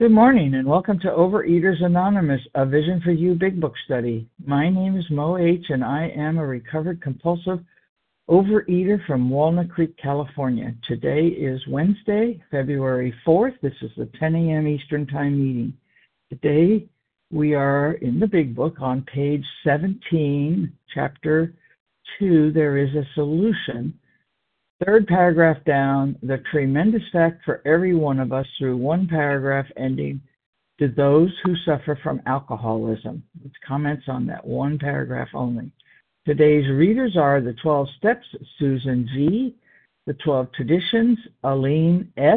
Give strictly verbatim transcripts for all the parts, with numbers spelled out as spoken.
Good morning and welcome to Overeaters Anonymous, a Vision for You Big Book study. My name is Mo H. and I am a recovered compulsive overeater from Walnut Creek, California. Today is Wednesday, February fourth. This is the ten a.m. Eastern Time meeting. Today we are in the Big Book on page seventeen, chapter two. There is a solution. Third paragraph down, the tremendous fact for every one of us through one paragraph ending to those who suffer from alcoholism. It's comments on that one paragraph only. Today's readers are the twelve Steps, Susan G., the twelve Traditions, Aline S.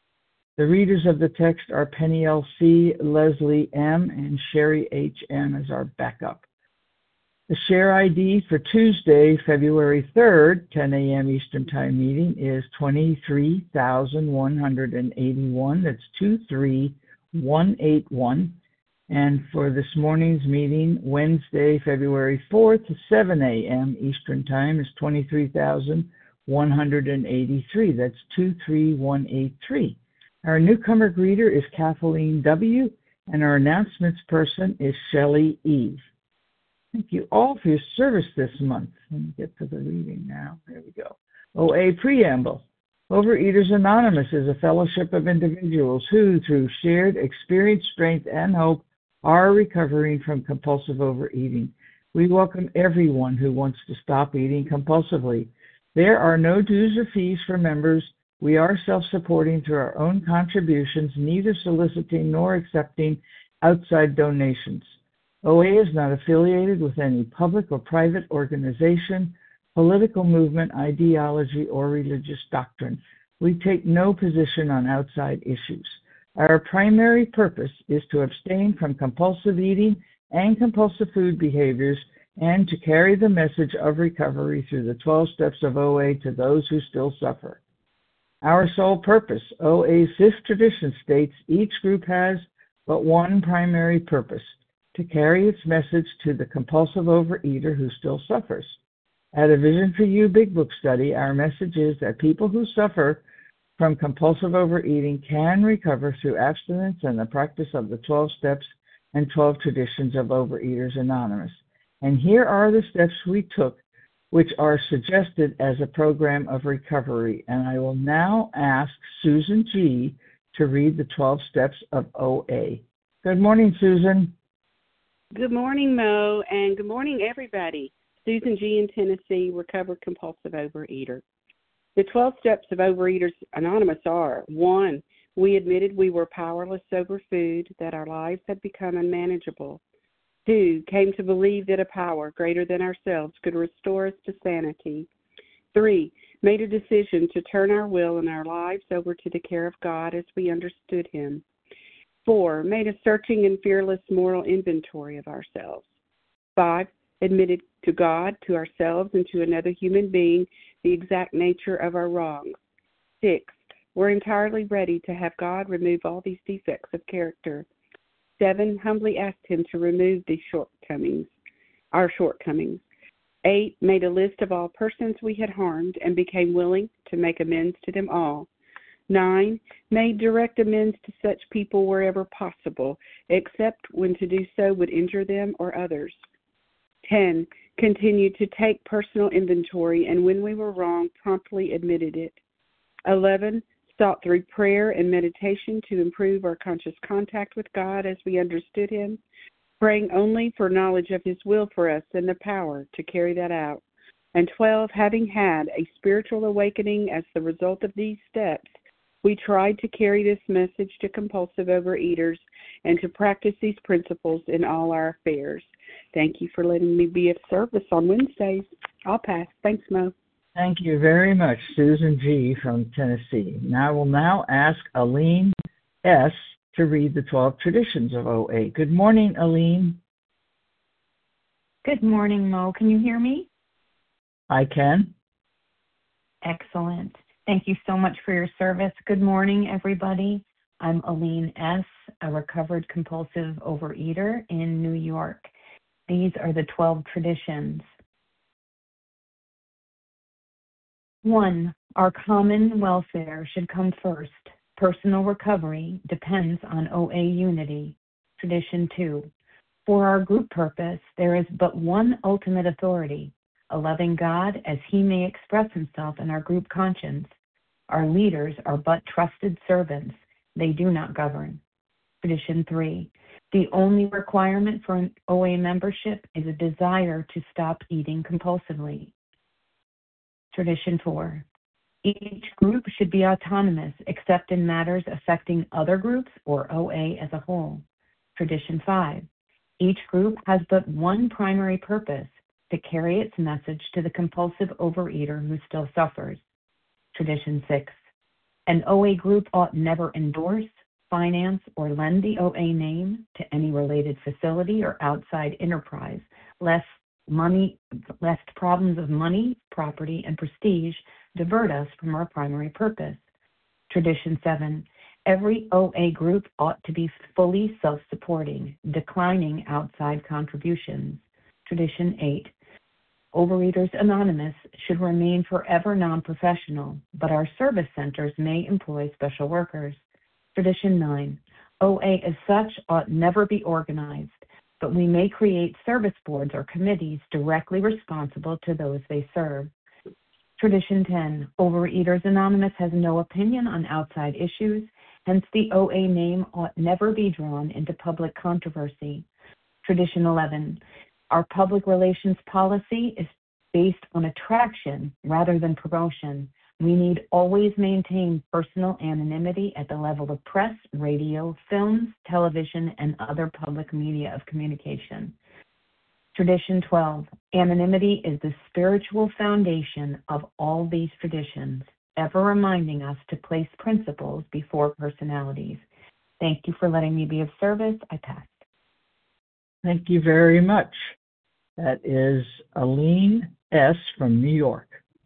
The readers of the text are Penny L C, Leslie M., and Sherry H M as our backup. The share I D for Tuesday, February third, ten a.m. Eastern Time meeting is twenty-three thousand one hundred eighty-one. That's two three one eight one. And for this morning's meeting, Wednesday, February fourth, seven a.m. Eastern Time is twenty-three thousand one hundred eighty-three. That's two three one eight three. Our newcomer greeter is Kathleen W., and our announcements person is Shelley Eve. Thank you all for your service this month. Let me get to the reading now. There we go. O A Preamble. Overeaters Anonymous is a fellowship of individuals who, through shared experience, strength, and hope, are recovering from compulsive overeating. We welcome everyone who wants to stop eating compulsively. There are no dues or fees for members. We are self-supporting through our own contributions, neither soliciting nor accepting outside donations. O A is not affiliated with any public or private organization, political movement, ideology, or religious doctrine. We take no position on outside issues. Our primary purpose is to abstain from compulsive eating and compulsive food behaviors and to carry the message of recovery through the twelve steps of O A to those who still suffer. Our sole purpose, O A's fifth tradition states, each group has but one primary purpose: to carry its message to the compulsive overeater who still suffers. At a Vision for You Big Book study, our message is that people who suffer from compulsive overeating can recover through abstinence and the practice of the twelve steps and twelve traditions of Overeaters Anonymous. And here are the steps we took, which are suggested as a program of recovery. And I will now ask Susan G. to read the twelve steps of O A. Good morning, Susan. Good morning, Mo, and good morning, everybody. Susan G. in Tennessee, recovered compulsive overeater. The twelve steps of Overeaters Anonymous are: one, we admitted we were powerless over food, that our lives had become unmanageable. Two, came to believe that a power greater than ourselves could restore us to sanity. Three, made a decision to turn our will and our lives over to the care of God as we understood Him. Four, made a searching and fearless moral inventory of ourselves. Five, admitted to God, to ourselves, and to another human being the exact nature of our wrongs. Six, we're entirely ready to have God remove all these defects of character. Seven, humbly asked Him to remove these shortcomings, our shortcomings. Eight, made a list of all persons we had harmed and became willing to make amends to them all. Nine, made direct amends to such people wherever possible, except when to do so would injure them or others. Ten, continued to take personal inventory, and when we were wrong, promptly admitted it. Eleven, sought through prayer and meditation to improve our conscious contact with God as we understood Him, praying only for knowledge of His will for us and the power to carry that out. And twelve, having had a spiritual awakening as the result of these steps, we tried to carry this message to compulsive overeaters and to practice these principles in all our affairs. Thank you for letting me be of service on Wednesdays. I'll pass. Thanks, Mo. Thank you very much, Susan G. from Tennessee. Now I will now ask Aline S. to read the twelve traditions of O A. Good morning, Aline. Good morning, Mo. Can you hear me? I can. Excellent. Thank you so much for your service. Good morning, everybody. I'm Aline S., a recovered compulsive overeater in New York. These are the twelve traditions. One, our common welfare should come first. Personal recovery depends on O A unity. Tradition two. For our group purpose, there is but one ultimate authority, a loving God as he may express himself in our group conscience. Our leaders are but trusted servants. They do not govern. Tradition three. The only requirement for an O A membership is a desire to stop eating compulsively. Tradition four. Each group should be autonomous except in matters affecting other groups or O A as a whole. Tradition five. Each group has but one primary purpose, to carry its message to the compulsive overeater who still suffers. Tradition six. An O A group ought never endorse, finance, or lend the O A name to any related facility or outside enterprise, lest money, lest problems of money, property, and prestige divert us from our primary purpose. Tradition seven. Every O A group ought to be fully self-supporting, declining outside contributions. Tradition eight. Overeaters Anonymous should remain forever non-professional, but our service centers may employ special workers. Tradition nine. O A as such ought never be organized, but we may create service boards or committees directly responsible to those they serve. Tradition ten. Overeaters Anonymous has no opinion on outside issues, hence the O A name ought never be drawn into public controversy. Tradition eleven. Our public relations policy is based on attraction rather than promotion. We need always maintain personal anonymity at the level of press, radio, films, television, and other public media of communication. Tradition twelve. Anonymity is the spiritual foundation of all these traditions, ever reminding us to place principles before personalities. Thank you for letting me be of service. I pass. Thank you very much. That is Aline S. from New York.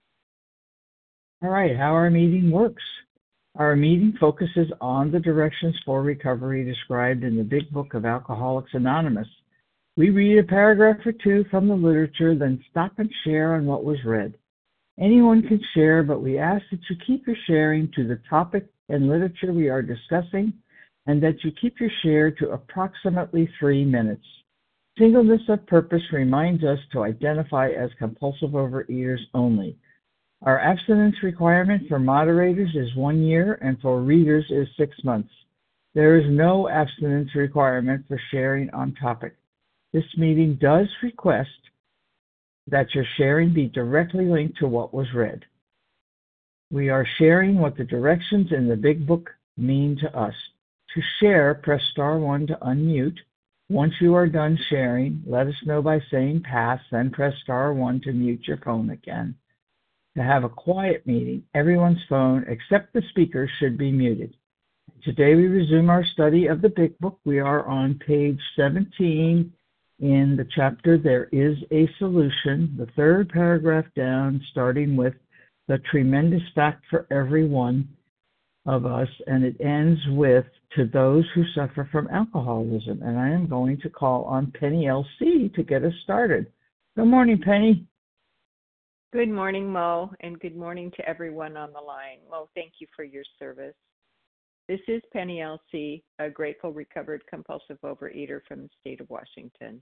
All right, how our meeting works. Our meeting focuses on the directions for recovery described in the Big Book of Alcoholics Anonymous. We read a paragraph or two from the literature, then stop and share on what was read. Anyone can share, but we ask that you keep your sharing to the topic and literature we are discussing, and that you keep your share to approximately three minutes. Singleness of purpose reminds us to identify as compulsive overeaters only. Our abstinence requirement for moderators is one year, and for readers is six months. There is no abstinence requirement for sharing on topic. This meeting does request that your sharing be directly linked to what was read. We are sharing what the directions in the Big Book mean to us. To share, press star one to unmute. Once you are done sharing, let us know by saying pass, then press star one to mute your phone again. To have a quiet meeting, everyone's phone except the speaker should be muted. Today we resume our study of the Big Book. We are on page seventeen in the chapter There is a Solution, the third paragraph down, starting with the tremendous fact for every one of us, and it ends with to those who suffer from alcoholism. And I am going to call on Penny L C to get us started. Good morning, Penny. Good morning, Mo, and good morning to everyone on the line. Mo, thank you for your service. This is Penny L C, a grateful recovered compulsive overeater from the state of Washington.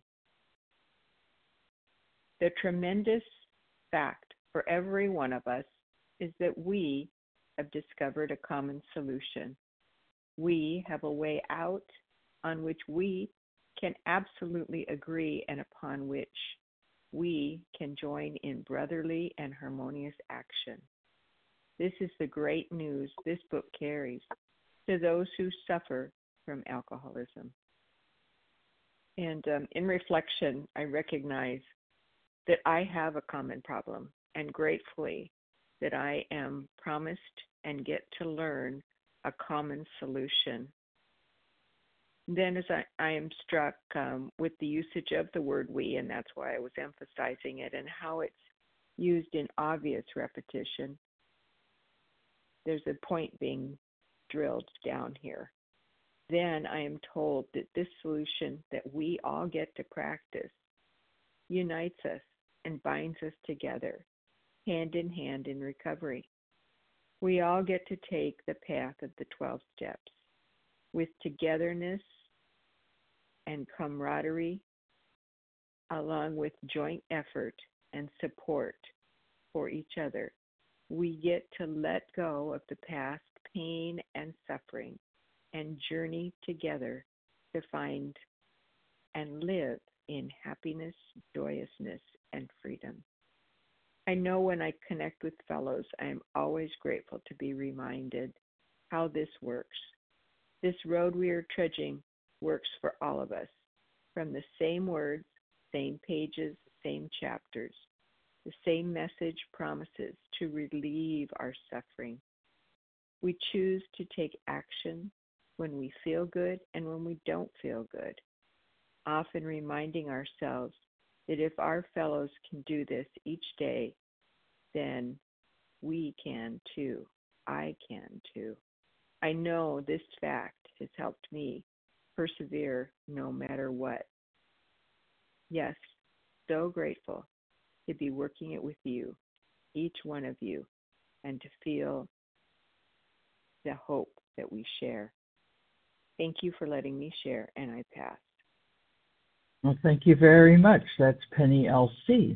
The tremendous fact for every one of us is that we have discovered a common solution. We have a way out on which we can absolutely agree and upon which we can join in brotherly and harmonious action. This is the great news this book carries to those who suffer from alcoholism. And um, in reflection, I recognize that I have a common problem, and gratefully that I am promised and get to learn a common solution. Then as I, I am struck um, with the usage of the word we, and that's why I was emphasizing it, and how it's used in obvious repetition. There's a point being drilled down here. Then I am told that this solution that we all get to practice unites us and binds us together, hand in hand in recovery. We all get to take the path of the twelve steps with togetherness and camaraderie, along with joint effort and support for each other. We get to let go of the past pain and suffering and journey together to find and live in happiness, joyousness, and freedom. I know when I connect with fellows, I am always grateful to be reminded how this works. This road we are trudging works for all of us, from the same words, same pages, same chapters. The same message promises to relieve our suffering. We choose to take action when we feel good and when we don't feel good, often reminding ourselves that if our fellows can do this each day, then we can too. I can too. I know this fact has helped me persevere no matter what. Yes, so grateful to be working it with you, each one of you, and to feel the hope that we share. Thank you for letting me share, and I pass. Well, thank you very much. That's Penny L C.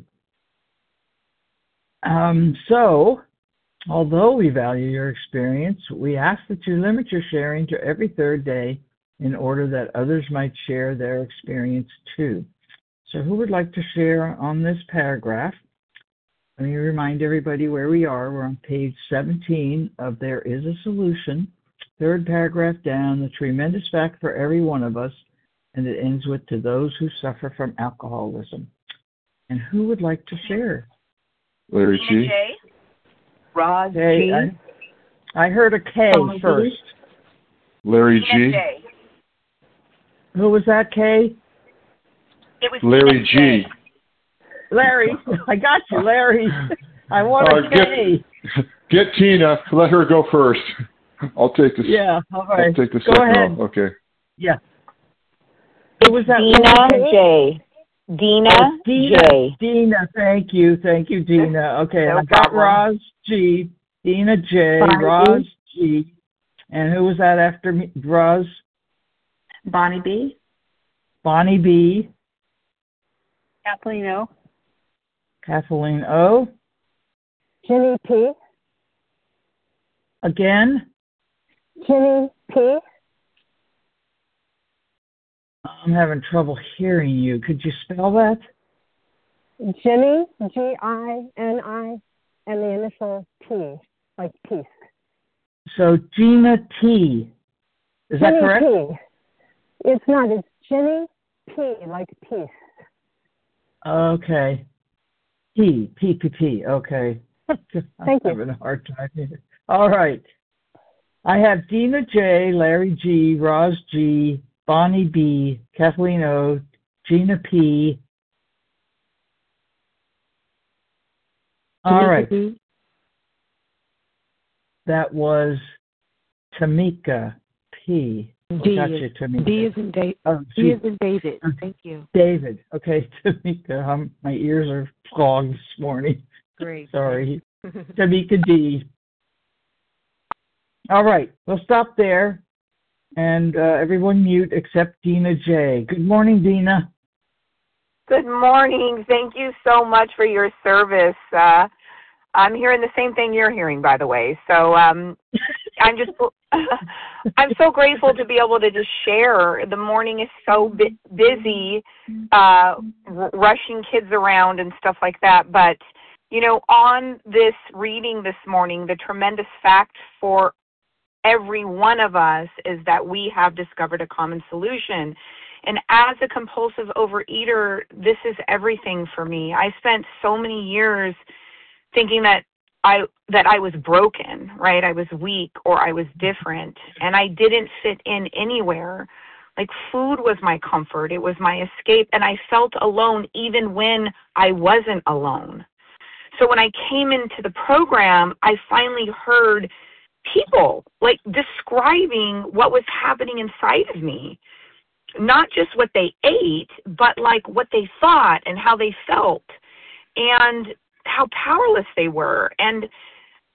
Um, so, although we value your experience, we ask that you limit your sharing to every third day in order that others might share their experience too. So who would like to share on this paragraph? Let me remind everybody where we are. We're on page seventeen of There is a Solution, third paragraph down, the tremendous fact for every one of us, and it ends with to those who suffer from alcoholism. And who would like to share? Larry G. Roz K, G. I, I heard a K Thomas first. G. Larry G. J. Who was that, K? It was Larry G. Larry. I got you, Larry. I want Uh, a K. get, get Tina. Let her go first. I'll take this. Yeah, all right. I'll take the Go second ahead. row. Okay. Yeah. Who was that? Dina J. Dina, oh, Dina J. Dina, thank you. Thank you, Dina. Okay, No I got problem. Roz G. Dina J. Bonnie Roz G. And who was that after me? Roz? Bonnie B. Bonnie B. Kathleen O. Kathleen O. Jenny P. Again? Jenny P. I'm having trouble hearing you. Could you spell that? Jenny, G I N I, and the initial T, like peace. So Gina T. Is that Jenny correct? P. It's not. It's Jenny P, like peace. Okay. P. P. P. P. Okay. I'm Thank you. having a hard time here. All right. I have Dina J, Larry G, Roz G, Bonnie B, Kathleen O, Gina P. All right. That was Tamika P. D Got is, you, Tamika. D is in da- Oh, D G. is in David. Thank you. David. Okay, Tamika. Um, my ears are clogged this morning. Great. Sorry. Tamika D. All right, we'll stop there. And uh, everyone mute except Dina J. Good morning, Dina. Good morning. Thank you so much for your service. Uh, I'm hearing the same thing you're hearing, by the way. So um, I'm just, I'm so grateful to be able to just share. The morning is so bu- busy, uh, r- rushing kids around and stuff like that. But, you know, on this reading this morning, the tremendous fact for every one of us is that we have discovered a common solution. And as a compulsive overeater, this is everything for me. I spent so many years thinking that I that I was broken, right? I was weak or I was different, and I didn't fit in anywhere. Like food was my comfort. It was my escape, and I felt alone even when I wasn't alone. So when I came into the program, I finally heard people like describing what was happening inside of me. Not just what they ate, but like what they thought and how they felt and how powerless they were. And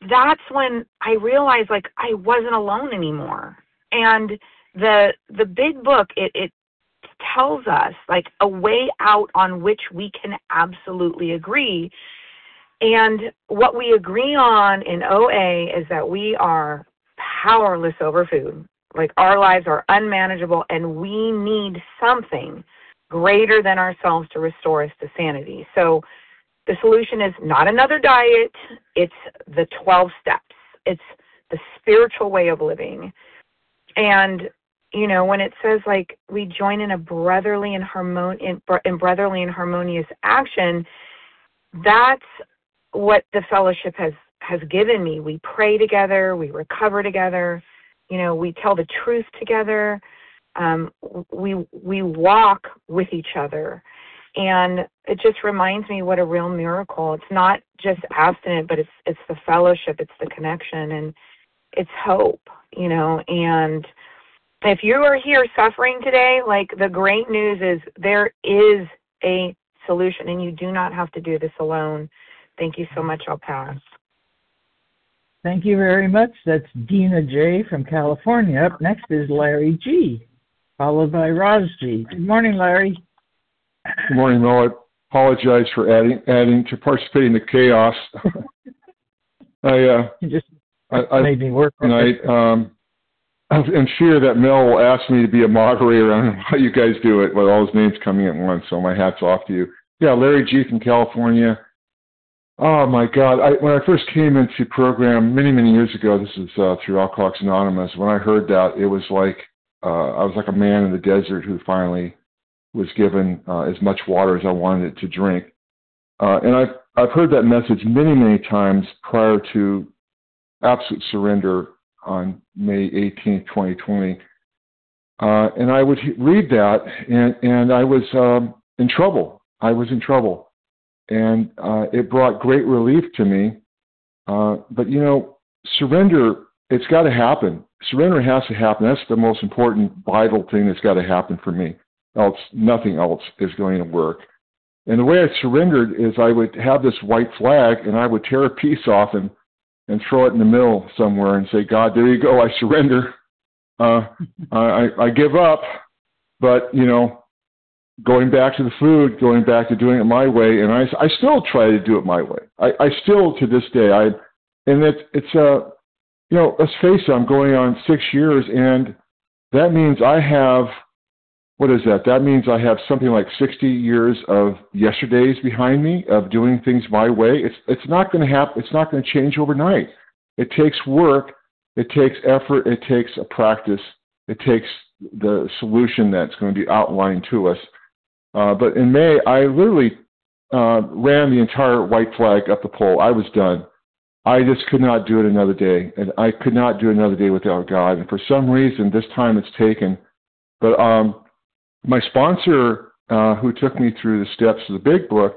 that's when I realized like I wasn't alone anymore. And the the big book, it, it tells us like a way out on which we can absolutely agree. And what we agree on in O A is that we are powerless over food. Like our lives are unmanageable and we need something greater than ourselves to restore us to sanity. So the solution is not another diet. It's the twelve steps. It's the spiritual way of living. And, you know, when it says like we join in a brotherly and harmon- in, in brotherly and harmonious action, that's what the fellowship has, has given me. We pray together. We recover together. You know, we tell the truth together. Um, we we walk with each other. And it just reminds me what a real miracle. It's not just abstinent, but it's it's the fellowship, it's the connection, and it's hope, you know. And if you are here suffering today, like the great news is there is a solution, and you do not have to do this alone. Thank you so much. I'll pass. Thank you very much. That's Dina J. from California. Up next is Larry G., followed by Roz G. Good morning, Larry. Good morning, Mo. I apologize for adding adding to participating in the chaos. I uh, you just I, I, made me work. And I um, I'm in fear that Mel will ask me to be a moderator. I don't know how you guys do it with all those names coming at once. So my hat's off to you. Yeah, Larry G. from California. Oh my God! I, when I first came into the program many many years ago, this is uh, through Alcoholics Anonymous. When I heard that, it was like uh, I was like a man in the desert who finally was given uh, as much water as I wanted it to drink. Uh, and I've, I've heard that message many, many times prior to absolute surrender on May eighteenth, twenty twenty. Uh, and I would read that, and, and I was um, in trouble. I was in trouble. And uh, it brought great relief to me. Uh, but, you know, surrender, it's got to happen. Surrender has to happen. That's the most important, vital thing that's got to happen for me. Else, nothing else is going to work. And the way I surrendered is I would have this white flag and I would tear a piece off and, and throw it in the middle somewhere and say, God, there you go, I surrender. Uh, I, I give up. But, you know, going back to the food, going back to doing it my way, and I, I still try to do it my way. I, I still, to this day, I, and it, it's, uh, you know, let's face it, I'm going on six years, and that means I have, what is that? That means I have something like sixty years of yesterdays behind me of doing things my way. It's it's not going to happen. It's not going to change overnight. It takes work. It takes effort. It takes a practice. It takes the solution that's going to be outlined to us. Uh, but in May, I literally uh, ran the entire white flag up the pole. I was done. I just could not do it another day, and I could not do another day without God. And for some reason, this time it's taken. But um, my sponsor, uh, who took me through the steps of the big book,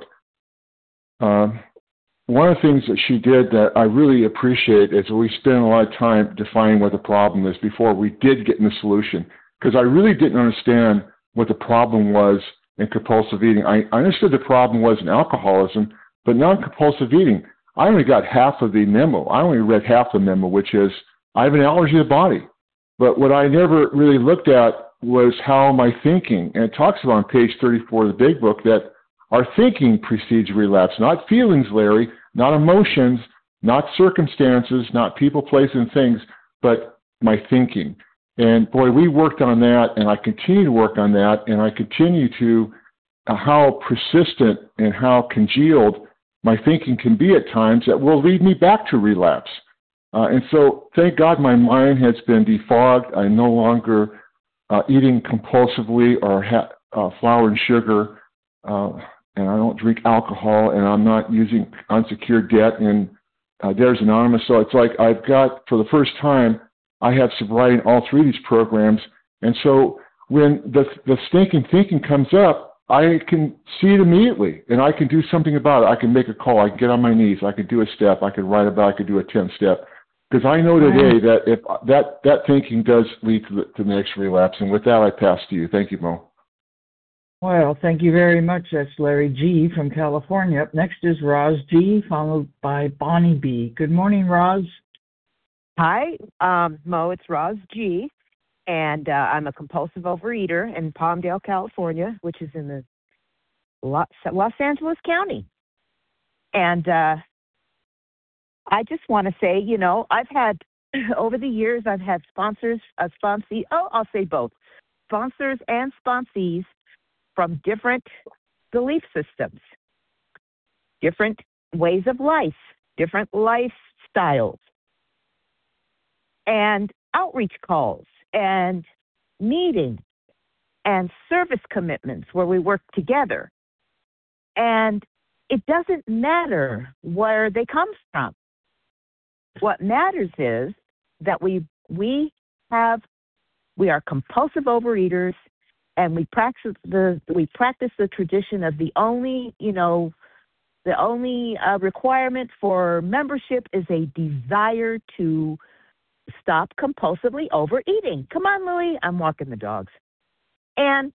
um, one of the things that she did that I really appreciate is we spent a lot of time defining what the problem is before we did get in the solution. Because I really didn't understand what the problem was in compulsive eating. I, I understood the problem was in alcoholism, but non-compulsive eating, I only got half of the memo. I only read half the memo, which is I have an allergy to the body. But what I never really looked at was how my thinking, and it talks about on page thirty-four of the big book that our thinking precedes relapse, not feelings, Larry, not emotions, not circumstances, not people, places, and things, but my thinking. And boy, we worked on that, and I continue to work on that, and I continue to uh, how persistent and how congealed my thinking can be at times that will lead me back to relapse. Uh, and so, thank God my mind has been defogged. I'm no longer uh, eating compulsively or ha- uh, flour and sugar, uh, and I don't drink alcohol, and I'm not using unsecured debt and uh, Debtors Anonymous. So it's like I've got, for the first time, I have sobriety in all three of these programs. And so when the, the stinking thinking comes up, I can see it immediately, and I can do something about it. I can make a call. I can get on my knees. I can do a step. I can write about it. I can do a ten-step. Because I know today that if that, that thinking does lead to the, to the next relapse. And with that, I pass to you. Thank you, Mo. Well, thank you very much. That's Larry G. from California. Up next is Roz G., followed by Bonnie B. Good morning, Roz. Hi, um, Mo. It's Roz G. And uh, I'm a compulsive overeater in Palmdale, California, which is in the Los, Los Angeles County. And uh, I just want to say, you know, I've had, over the years, I've had sponsors, a sponsee, oh, I'll say both, sponsors and sponsees from different belief systems, different ways of life, different lifestyles, and outreach calls, and meetings, and service commitments where we work together. And it doesn't matter where they come from. What matters is that we we have we are compulsive overeaters, and we practice the we practice the tradition of the only you know the only uh, requirement for membership is a desire to stop compulsively overeating. Come on, Louie, I'm walking the dogs, and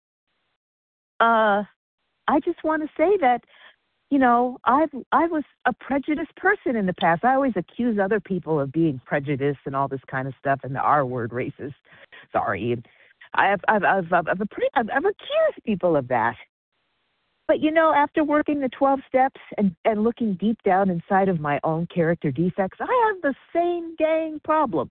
uh, I just want to say that. You know, I've I was a prejudiced person in the past. I always accuse other people of being prejudiced and all this kind of stuff, and the R word, racist. Sorry, I've I've I've I've, I've, I've, I've accused people of that. But you know, after working the twelve steps and and looking deep down inside of my own character defects, I have the same dang problems.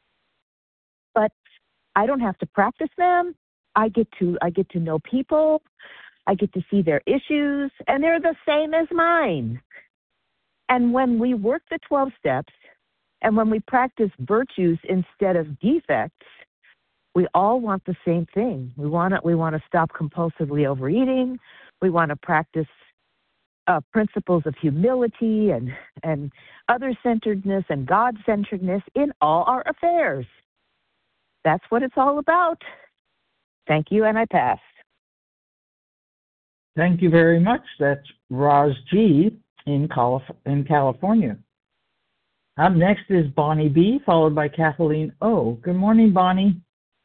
But I don't have to practice them. I get to I get to know people. I get to see their issues, and they're the same as mine. And when we work the twelve steps, and when we practice virtues instead of defects, we all want the same thing. We want to, we want to stop compulsively overeating. We want to practice uh, principles of humility and, and other-centeredness and God-centeredness in all our affairs. That's what it's all about. Thank you, and I pass. Thank you very much. That's Roz G. in, Calif- in California. Up next is Bonnie B., followed by Kathleen O. Good morning, Bonnie.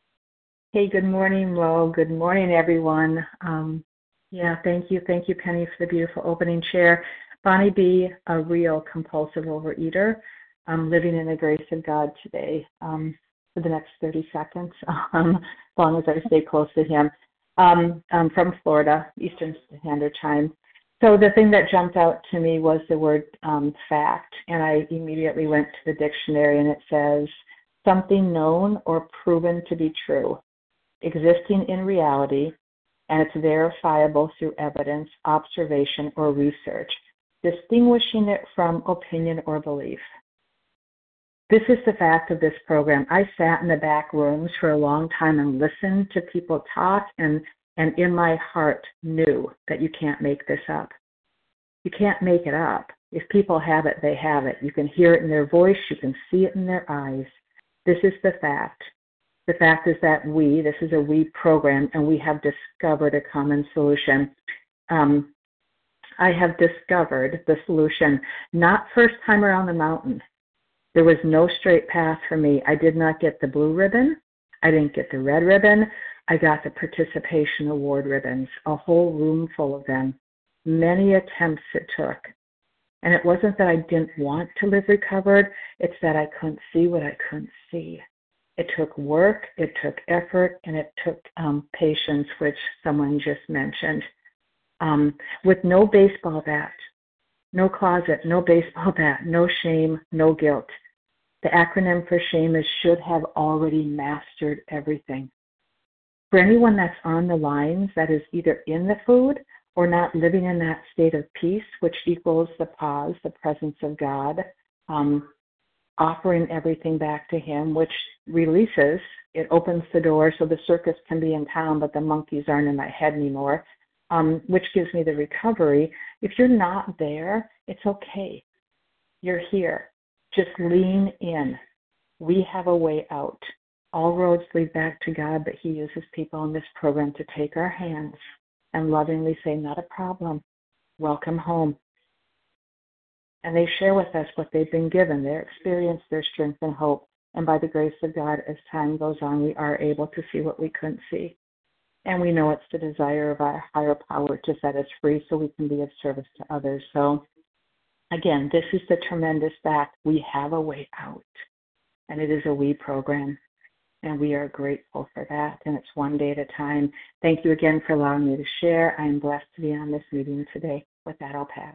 Hey, good morning, Lo. Good morning, everyone. Um, yeah, thank you. Thank you, Penny, for the beautiful opening share. Bonnie B., a real compulsive overeater. I'm living in the grace of God today um, for the next thirty seconds, um, as long as I stay close to Him. Um, I'm from Florida, Eastern Standard Time. So the thing that jumped out to me was the word um, fact, and I immediately went to the dictionary, and it says something known or proven to be true, existing in reality, and it's verifiable through evidence, observation, or research, distinguishing it from opinion or belief. This is the fact of this program. I sat in the back rooms for a long time and listened to people talk, and, and in my heart knew that you can't make this up. You can't make it up. If people have it, they have it. You can hear it in their voice. You can see it in their eyes. This is the fact. The fact is that we, this is a we program, and we have discovered a common solution. Um, I have discovered the solution, not first time around the mountain. There was no straight path for me. I did not get the blue ribbon. I didn't get the red ribbon. I got the participation award ribbons, a whole room full of them. Many attempts it took. And it wasn't that I didn't want to live recovered. It's that I couldn't see what I couldn't see. It took work, it took effort, and it took um, patience, which someone just mentioned. Um, with no baseball bat, no closet, no baseball bat, no shame, no guilt. The acronym for shame is should have already mastered everything. For anyone that's on the lines that is either in the food or not living in that state of peace, which equals the pause, the presence of God, um, offering everything back to Him, which releases, it opens the door so the circus can be in town, but the monkeys aren't in my head anymore, um, which gives me the recovery. If you're not there, it's okay. You're here. Just lean in. We have a way out. All roads lead back to God, but He uses people in this program to take our hands and lovingly say, not a problem. Welcome home. And they share with us what they've been given, their experience, their strength, and hope. And by the grace of God, as time goes on, we are able to see what we couldn't see. And we know it's the desire of our higher power to set us free so we can be of service to others. So again, this is the tremendous fact. We have a way out, and it is a we program, and we are grateful for that, and it's one day at a time. Thank you again for allowing me to share. I am blessed to be on this meeting today. With that, I'll pass.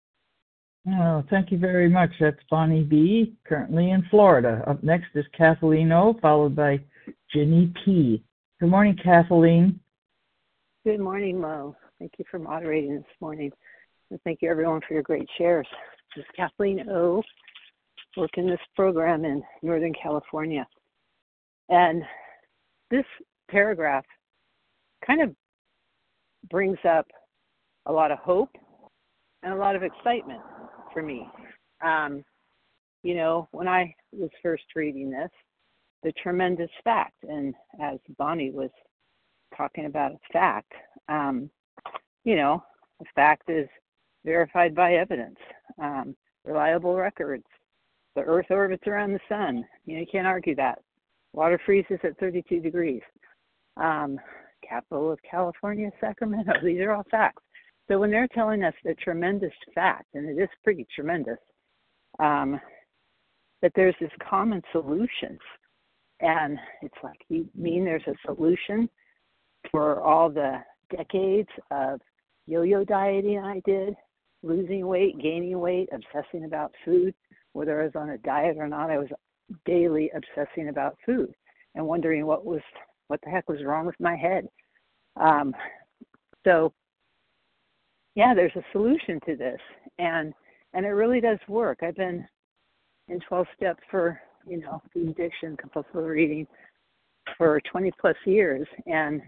Oh, thank you very much. That's Bonnie B., currently in Florida. Up next is Kathleen O., followed by Ginny P. Good morning, Kathleen. Good morning, Mo. Thank you for moderating this morning. And thank you, everyone, for your great shares. This is Kathleen O., working this program in Northern California. And this paragraph kind of brings up a lot of hope and a lot of excitement for me. Um, you know, when I was first reading this, the tremendous fact, and as Bonnie was talking about a fact, um, you know, a fact is verified by evidence, um, reliable records. The Earth orbits around the sun. You know, you can't argue that. Water freezes at thirty-two degrees. Um, capital of California, Sacramento. These are all facts. So when they're telling us the tremendous fact, and it is pretty tremendous, um, that there's this common solution, and it's like, you mean there's a solution for all the decades of yo-yo dieting I did, losing weight, gaining weight, obsessing about food, whether I was on a diet or not, I was daily obsessing about food and wondering what was, what the heck was wrong with my head. Um, so, yeah, there's a solution to this, and and it really does work. I've been in twelve step for, you know, food addiction, compulsive overeating for twenty plus years, and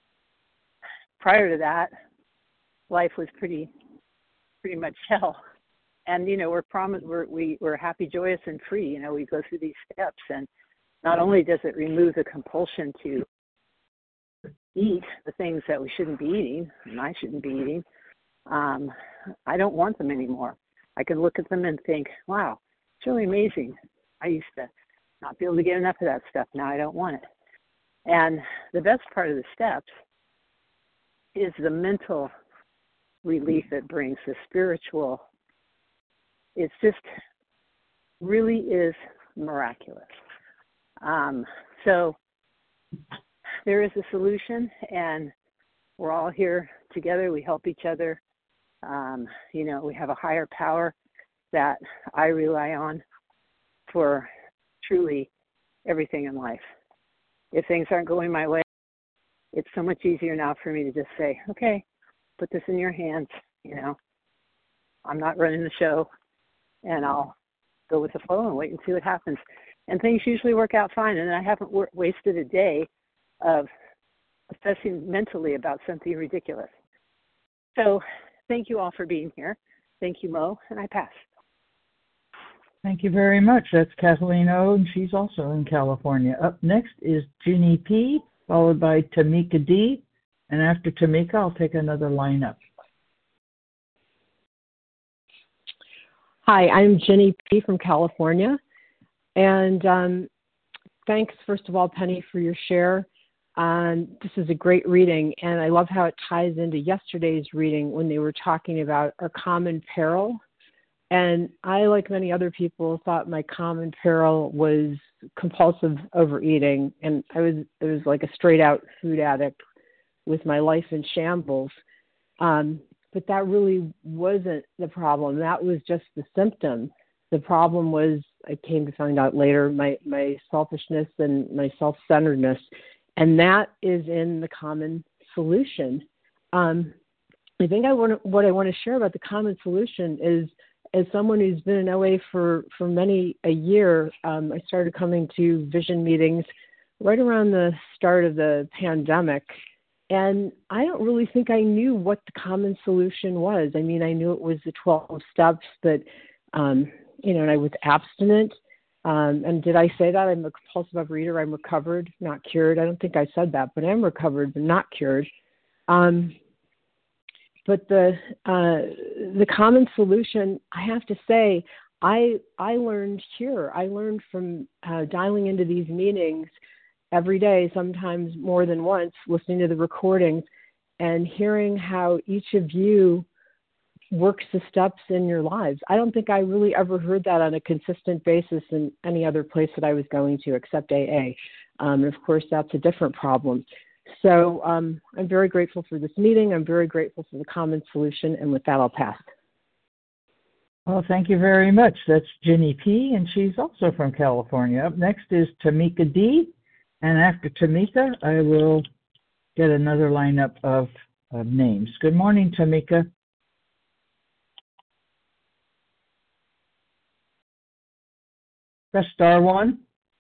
prior to that, life was pretty pretty much hell. And you know, we're promised we're we, we're happy, joyous, and free. You know, we go through these steps, and not only does it remove the compulsion to eat the things that we shouldn't be eating, and I shouldn't be eating, um, I don't want them anymore. I can look at them and think, wow, it's really amazing. I used to not be able to get enough of that stuff. Now I don't want it. And the best part of the steps is the mental relief it brings, the spiritual. It's just really is miraculous. Um, so there is a solution, and we're all here together. We help each other. Um, you know, we have a higher power that I rely on for truly everything in life. If things aren't going my way, it's so much easier now for me to just say, okay, put this in your hands. You know, I'm not running the show, and I'll go with the flow and wait and see what happens. And things usually work out fine, and I haven't w- wasted a day of obsessing mentally about something ridiculous. So thank you all for being here. Thank you, Mo, and I pass. Thank you very much. That's Kathleen O., and she's also in California. Up next is Ginny P., followed by Tamika D., and after Tamika, I'll take another lineup. Hi, I'm Ginny P. from California, and um, thanks, first of all, Penny, for your share. Um, this is a great reading, and I love how it ties into yesterday's reading when they were talking about our common peril. And I, like many other people, thought my common peril was compulsive overeating, and I was it was like a straight-out food addict with my life in shambles. Um, but that really wasn't the problem. That was just the symptom. The problem was, I came to find out later, my, my selfishness and my self-centeredness. And that is in the common solution. Um, I think I want to, what I want to share about the common solution is, as someone who's been in O A for, for many a year, um, I started coming to vision meetings right around the start of the pandemic. And I don't really think I knew what the common solution was. I mean, I knew it was the twelve steps that, um, you know, and I was abstinent. Um, and did I say that? I'm a compulsive overeater. I'm recovered, not cured. I don't think I said that, but I'm recovered, but not cured. Um, but the uh, the common solution, I have to say, I I learned here. I learned from uh, dialing into these meetings every day, sometimes more than once, listening to the recordings and hearing how each of you works the steps in your lives. I don't think I really ever heard that on a consistent basis in any other place that I was going to except A A. Um, and of course, that's a different problem. So um, I'm very grateful for this meeting. I'm very grateful for the common solution. And with that, I'll pass. Well, thank you very much. That's Ginny P., and she's also from California. Up next is Tamika D., and after Tamika, I will get another lineup of, of names. Good morning, Tamika. Press star one.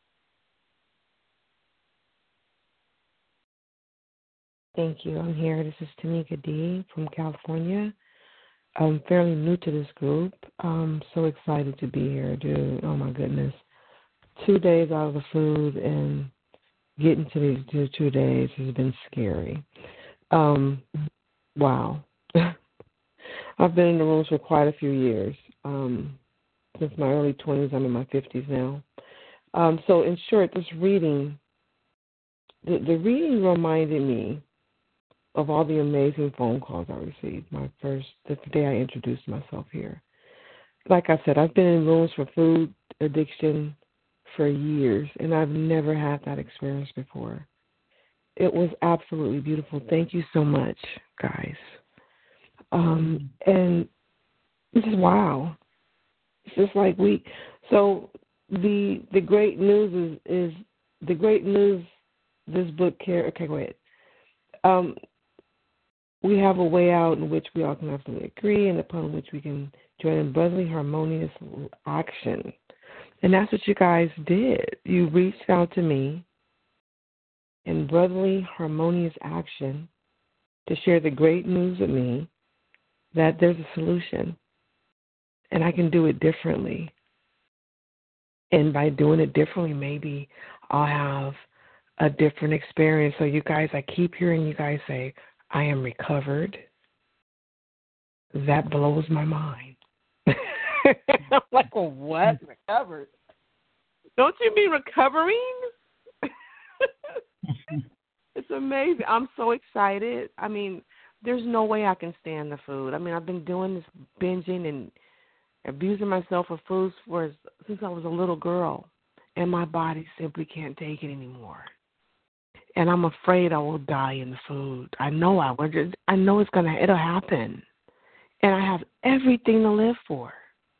Thank you. I'm here. This is Tamika D. from California. I'm fairly new to this group. I'm so excited to be here, dude. Oh, my goodness. Two days out of the food and getting to these two, two days has been scary. Um, wow. I've been in the rooms for quite a few years. Um, since my early twenties, I'm in my fifties now. Um, so in short, this reading, the, the reading reminded me of all the amazing phone calls I received my first, the day I introduced myself here. Like I said, I've been in rooms for food addiction for years, and I've never had that experience before. It was absolutely beautiful. Thank you so much, guys. Um, and this is wow. It's just like we, so the the great news is, is the great news this book care, okay, go ahead. Um, we have a way out in which we all can absolutely agree and upon which we can join in brotherly harmonious action. And that's what you guys did. You reached out to me in brotherly harmonious action to share the great news with me that there's a solution and I can do it differently. And by doing it differently, maybe I'll have a different experience. So you guys, I keep hearing you guys say, I am recovered. That blows my mind. I'm like, well, what? Recovered? Don't you mean recovering? It's amazing. I'm so excited. I mean, there's no way I can stand the food. I mean, I've been doing this binging and abusing myself for foods for since I was a little girl, and my body simply can't take it anymore. And I'm afraid I will die in the food. I know I will. I know it's gonna. It'll happen, and I have everything to live for.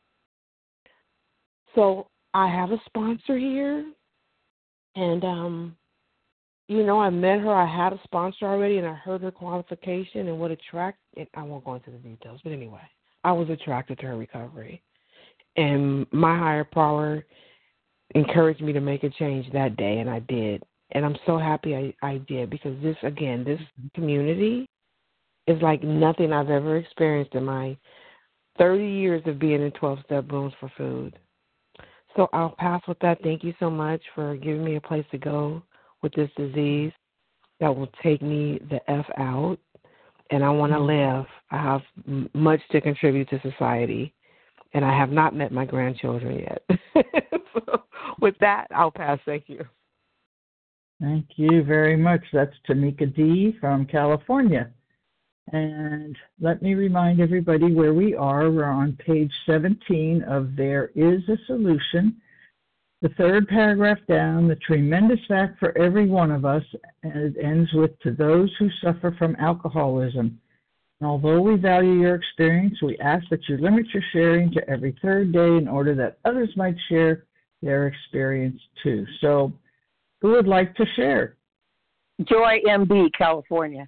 So I have a sponsor here, and um, you know, I met her. I had a sponsor already, and I heard her qualification and what attracted. I won't go into the details, but anyway, I was attracted to her recovery, and my higher power encouraged me to make a change that day, and I did. And I'm so happy I, I did because this, again, this community is like nothing I've ever experienced in my thirty years of being in twelve-step rooms for food. So I'll pass with that. Thank you so much for giving me a place to go with this disease that will take me the F out. And I want to live. I have m- much to contribute to society. And I have not met my grandchildren yet. So with that, I'll pass. Thank you. Thank you very much. That's Tamika D. from California. And let me remind everybody where we are. We're on page seventeen of There Is a Solution. The third paragraph down, the tremendous fact for every one of us, and it ends with, to those who suffer from alcoholism. And although we value your experience, we ask that you limit your sharing to every third day in order that others might share their experience too. So, who would like to share? Joy M B, California.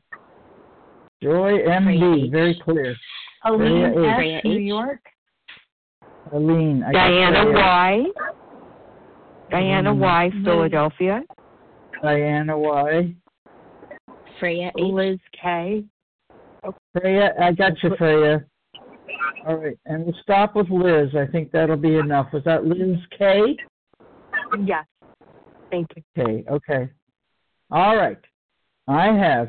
Joy M B, very clear. Aline S, New York. Aline. I Diana Y. Diana Y, Philadelphia. Diana Y. Freya H. Liz K. Freya, I got you, Freya. All right, and we'll stop with Liz. I think that'll be enough. Was that Liz K? Yes. Thank you. K, okay. All right. I have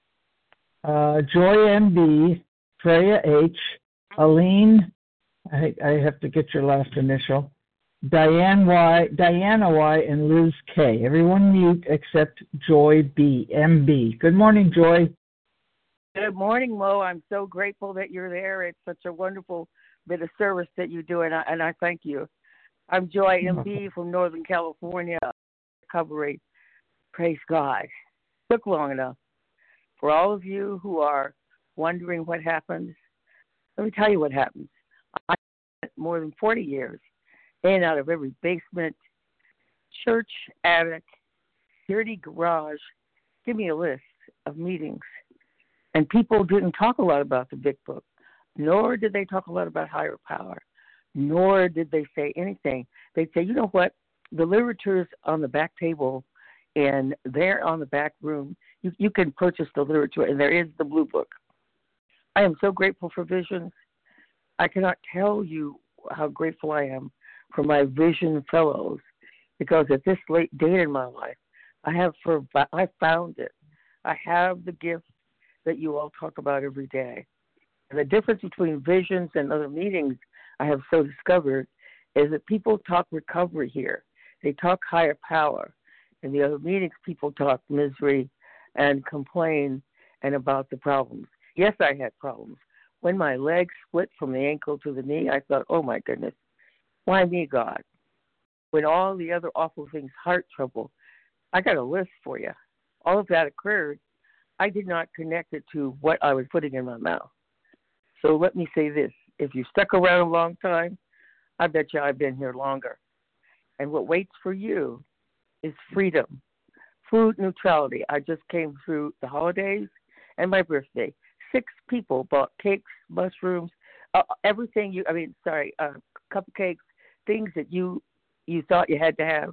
uh, Joy M B, Freya H, Aline, I, I have to get your last initial, Diane Y, Diana Y, and Liz K. Everyone mute except Joy B, M B. Good morning, Joy. Good morning, Mo. I'm so grateful that you're there. It's such a wonderful bit of service that you do, and I, and I thank you. I'm Joy M B from Northern California, recovery. Praise God. Took long enough. For all of you who are wondering what happens, let me tell you what happens. I spent more than forty years in and out of every basement, church, attic, dirty garage. Give me a list of meetings. And people didn't talk a lot about the big book, nor did they talk a lot about higher power, nor did they say anything. They'd say, you know what, the literature's on the back table, and there on the back room, you, you can purchase the literature, and there is the blue book. I am so grateful for Visions. I cannot tell you how grateful I am for my Vision Fellows, because at this late date in my life, I have for I found it. I have the gift that you all talk about every day. And the difference between Visions and other meetings I have so discovered is that people talk recovery here. They talk higher power. In the other meetings, people talk misery and complain and about the problems. Yes, I had problems. When my leg split from the ankle to the knee, I thought, oh my goodness, why me, God? When all the other awful things, heart trouble, I got a list for you. All of that occurred. I did not connect it to what I was putting in my mouth. So let me say this. If you stuck around a long time, I bet you I've been here longer. And what waits for you is freedom, food neutrality. I just came through the holidays and my birthday. Six people bought cakes, mushrooms, uh, everything you, I mean, sorry, uh, cupcakes, things that you, you thought you had to have.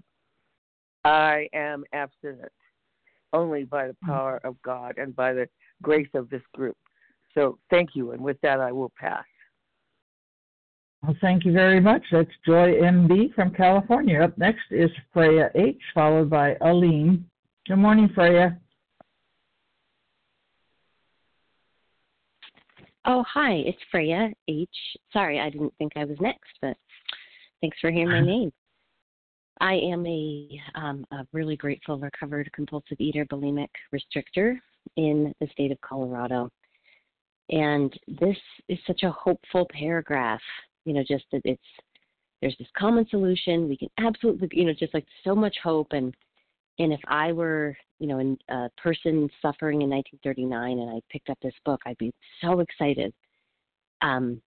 I am abstinent only by the power of God and by the grace of this group. So thank you. And with that, I will pass. Well, thank you very much. That's Joy M B from California. Up next is Freya H, followed by Aline. Good morning, Freya. Oh, hi, it's Freya H. Sorry, I didn't think I was next, but thanks for hearing my name. I am a, um, a really grateful recovered compulsive eater, bulimic restrictor in the state of Colorado. And this is such a hopeful paragraph, you know, just that it's, there's this common solution. We can absolutely, you know, just like so much hope. And, and if I were, you know, a person suffering in nineteen thirty-nine and I picked up this book, I'd be so excited. Um,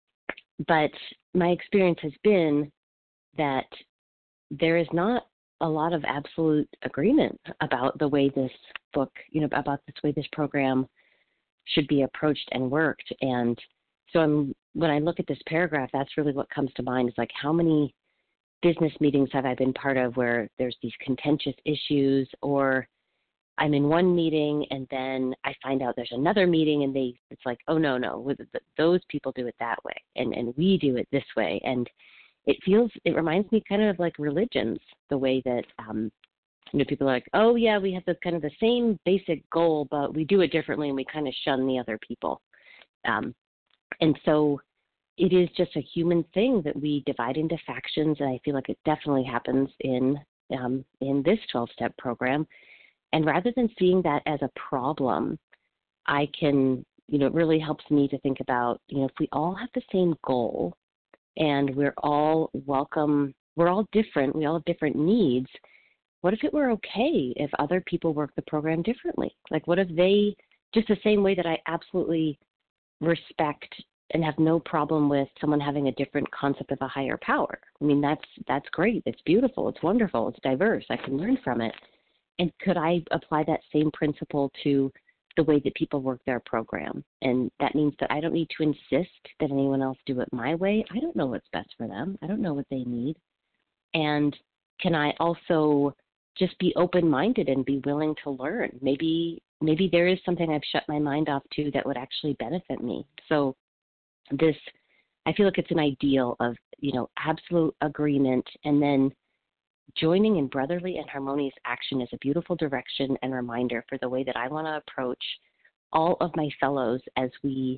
but my experience has been that there is not a lot of absolute agreement about the way this book, you know, about this way this program should be approached and worked. And so I'm, when I look at this paragraph, that's really what comes to mind is like, how many business meetings have I been part of where there's these contentious issues, or I'm in one meeting and then I find out there's another meeting and they, it's like, oh no, no, those people do it that way. And, and we do it this way. And it feels, it reminds me kind of like religions, the way that, um, you know, people are like, oh yeah, we have the kind of the same basic goal, but we do it differently and we kind of shun the other people. Um, and so it is just a human thing that we divide into factions. And I feel like it definitely happens in, um, in this twelve-step program. And rather than seeing that as a problem, I can, you know, it really helps me to think about, you know, if we all have the same goal, and we're all welcome, we're all different, we all have different needs, what if it were okay if other people work the program differently? Like, what if they, just the same way that I absolutely respect and have no problem with someone having a different concept of a higher power. I mean, that's that's great. It's beautiful. It's wonderful. It's diverse. I can learn from it. And could I apply that same principle to the way that people work their program? And that means that I don't need to insist that anyone else do it my way. I don't know what's best for them. I don't know what they need. And can I also just be open-minded and be willing to learn? Maybe maybe there is something I've shut my mind off to that would actually benefit me. So this, I feel like it's an ideal of, you know, absolute agreement, and then joining in brotherly and harmonious action is a beautiful direction and reminder for the way that I want to approach all of my fellows as we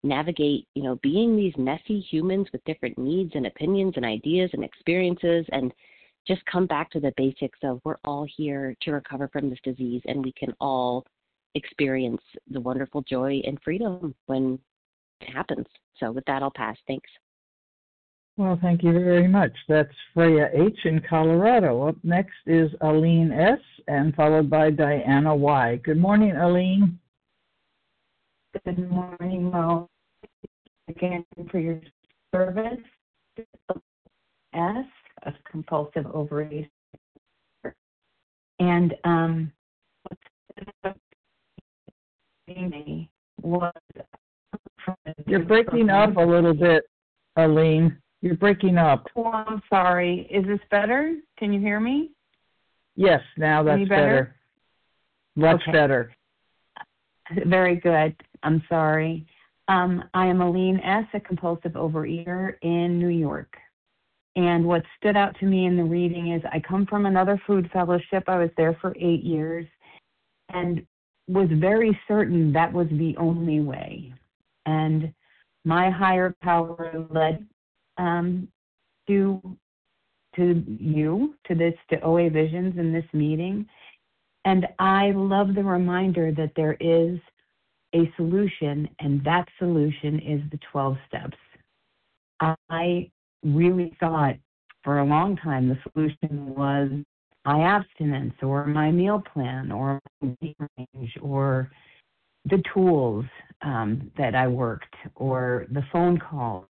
navigate, you know, being these messy humans with different needs and opinions and ideas and experiences, and just come back to the basics of we're all here to recover from this disease, and we can all experience the wonderful joy and freedom when it happens. So with that, I'll pass. Thanks. Well, thank you very much. That's Freya H. in Colorado. Up next is Aline S., and followed by Diana Y. Good morning, Aline. Good morning, Mo. Again, for your service. S, of compulsive overeater. And um, what's me was You're breaking up a little bit, Aline. You're breaking up. Oh, I'm sorry. Is this better? Can you hear me? Yes, now that's Any better? better. Much Okay. better. Very good. I'm sorry. Um, I am Aline S., a compulsive overeater in New York. And what stood out to me in the reading is I come from another food fellowship. I was there for eight years and was very certain that was the only way. And my higher power led um, to to you, to this, to O A Visions in this meeting. And I love the reminder that there is a solution, and that solution is the twelve steps. I really thought for a long time the solution was my abstinence or my meal plan or my weight range or the tools um, that I worked or the phone call.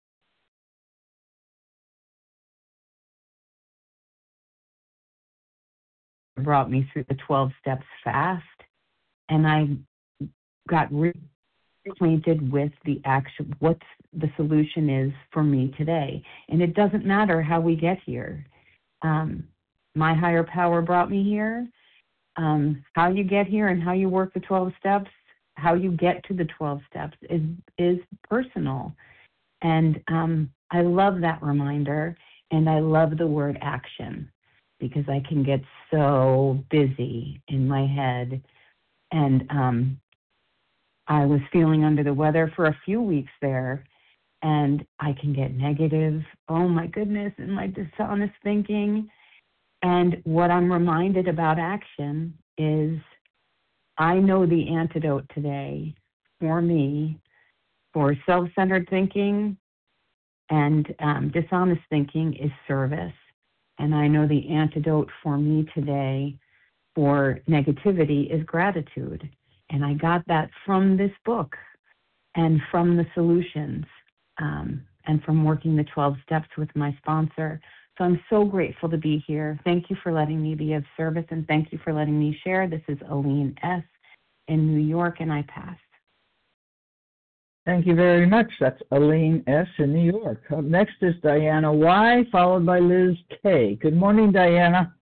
Brought me through the twelve steps fast, and I got reacquainted with the actual what the solution is for me today. And it doesn't matter how we get here. Um, my higher power brought me here. Um, how you get here and how you work the twelve steps, how you get to the twelve steps is is personal. And um, I love that reminder, and I love the word action, because I can get so busy in my head. And um, I was feeling under the weather for a few weeks there, and I can get negative, oh my goodness, and my dishonest thinking. And what I'm reminded about action is I know the antidote today for me for self-centered thinking and um, dishonest thinking is service. And I know the antidote for me today for negativity is gratitude. And I got that from this book and from the solutions um, and from working the twelve steps with my sponsor. So I'm so grateful to be here. Thank you for letting me be of service, and thank you for letting me share. This is Aline S. in New York, and I pass. Thank you very much. That's Aline S. in New York. Up next is Diana Y., followed by Liz K. Good morning, Diana.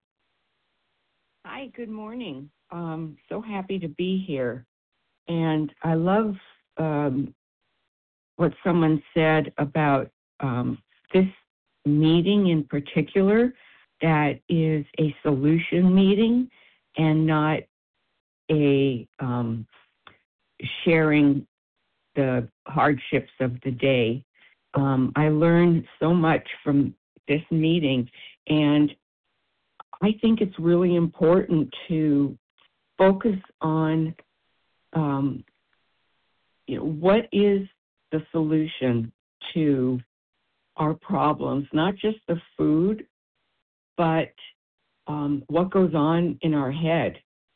Hi, good morning. Um, so happy to be here. And I love um, what someone said about um, this meeting in particular, that is a solution meeting and not a um, sharing the hardships of the day. Um, I learned so much from this meeting, and I think it's really important to focus on um, you know, what is the solution to our problems, not just the food, but um, what goes on in our head.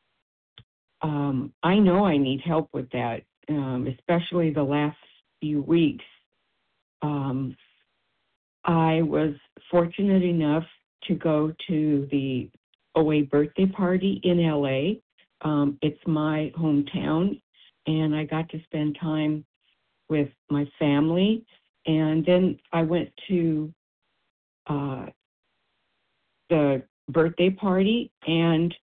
Um, I know I need help with that, um, especially the last few weeks. Um, I was fortunate enough to go to the O A birthday party in L A. Um, it's my hometown, and I got to spend time with my family. And then I went to uh, the birthday party, and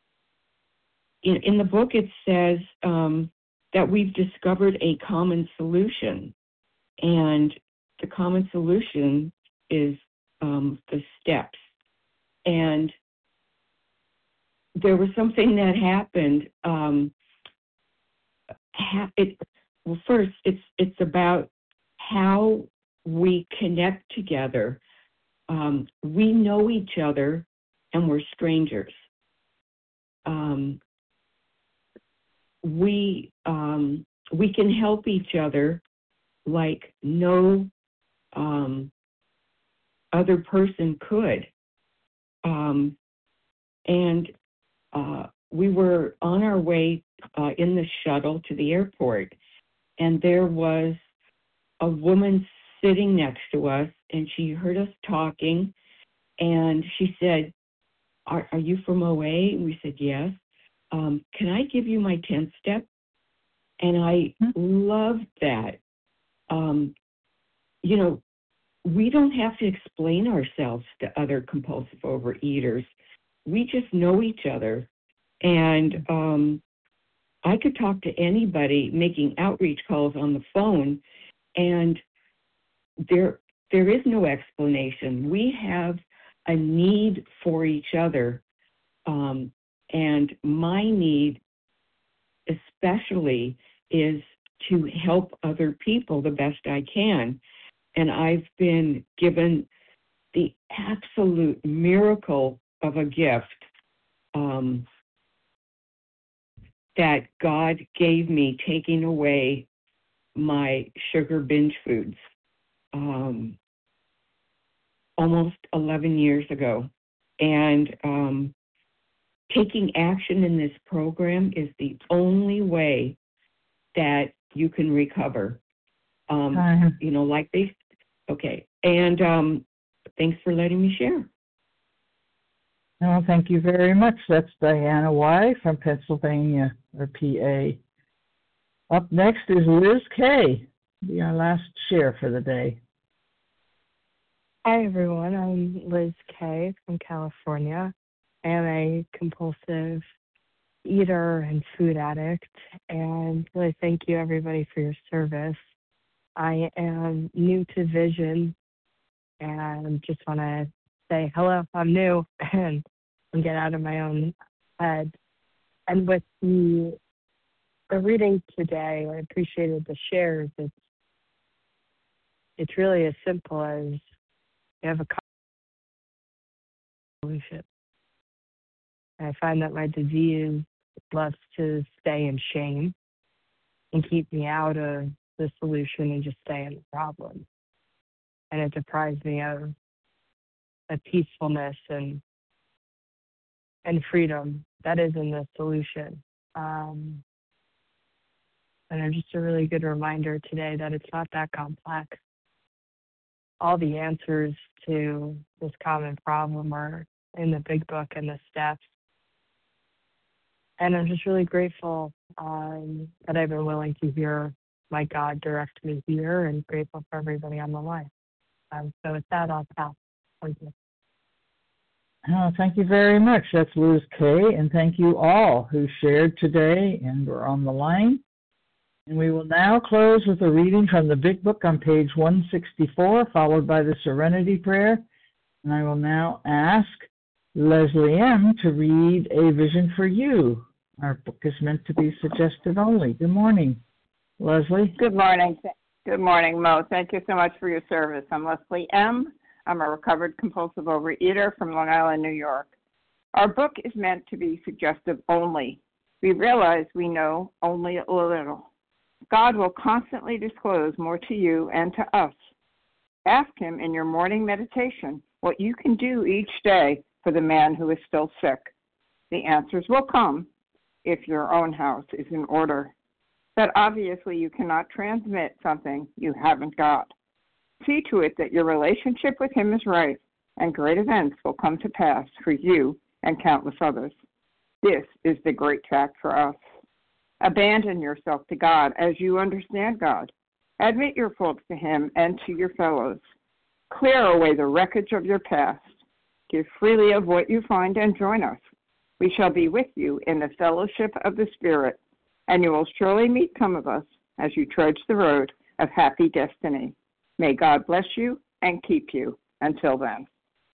in, in the book it says um, that we've discovered a common solution, and the common solution is um, the steps. And there was something that happened. Um, ha- it, well, first, it's it's about how we connect together. Um, we know each other, and we're strangers. Um, we um, we can help each other like no um, other person could. Um, and uh, we were on our way uh, in the shuttle to the airport, and there was a woman sitting next to us, and she heard us talking, and she said, are, are you from O A? And we said, yes. Um, can I give you my tenth step? And I loved that. Um, you know, we don't have to explain ourselves to other compulsive overeaters. We just know each other. And um, I could talk to anybody making outreach calls on the phone, and there there is no explanation. We have a need for each other, um, and my need especially is to help other people the best I can. And I've been given the absolute miracle of a gift um, that God gave me, taking away my sugar binge foods um, almost eleven years ago. And um, taking action in this program is the only way that you can recover. Um, uh-huh. You know, like they, okay. And um, thanks for letting me share. No, thank you very much. That's Diana Y. from Pennsylvania, or P A. Up next is Liz K. Be our last share for the day. Hi, everyone. I'm Liz K. from California. I am a compulsive eater and food addict, and really thank you, everybody, for your service. I am new to Vision, and just want to say hello, I'm new, and, and get out of my own head. And with the, the reading today, I appreciated the shares. It's, it's really as simple as you have a solution. I find that my disease loves to stay in shame and keep me out of the solution and just stay in the problem. And it deprives me of a peacefulness and and freedom that is in the solution. Um, and it's just a really good reminder today that it's not that complex. All the answers to this common problem are in the big book and the steps. And I'm just really grateful um, that I've been willing to hear my God direct me here, and grateful for everybody on the line. Um, so with that, I'll pass. Thank you. Oh, thank you very much. That's Liz K. And thank you all who shared today and were on the line. And we will now close with a reading from the Big Book on page one sixty-four, followed by the Serenity Prayer. And I will now ask Leslie M. to read A Vision for You. Our book is meant to be suggestive only. Good morning, Leslie. Good morning. Good morning, Mo. Thank you so much for your service. I'm Leslie M. I'm a recovered compulsive overeater from Long Island, New York. Our book is meant to be suggestive only. We realize we know only a little. God will constantly disclose more to you and to us. Ask Him in your morning meditation what you can do each day for the man who is still sick. The answers will come if your own house is in order. But obviously you cannot transmit something you haven't got. See to it that your relationship with Him is right, and great events will come to pass for you and countless others. This is the great fact for us. Abandon yourself to God as you understand God. Admit your faults to Him and to your fellows. Clear away the wreckage of your past. Give freely of what you find and join us. We shall be with you in the fellowship of the Spirit, and you will surely meet some of us as you trudge the road of happy destiny. May God bless you and keep you until then.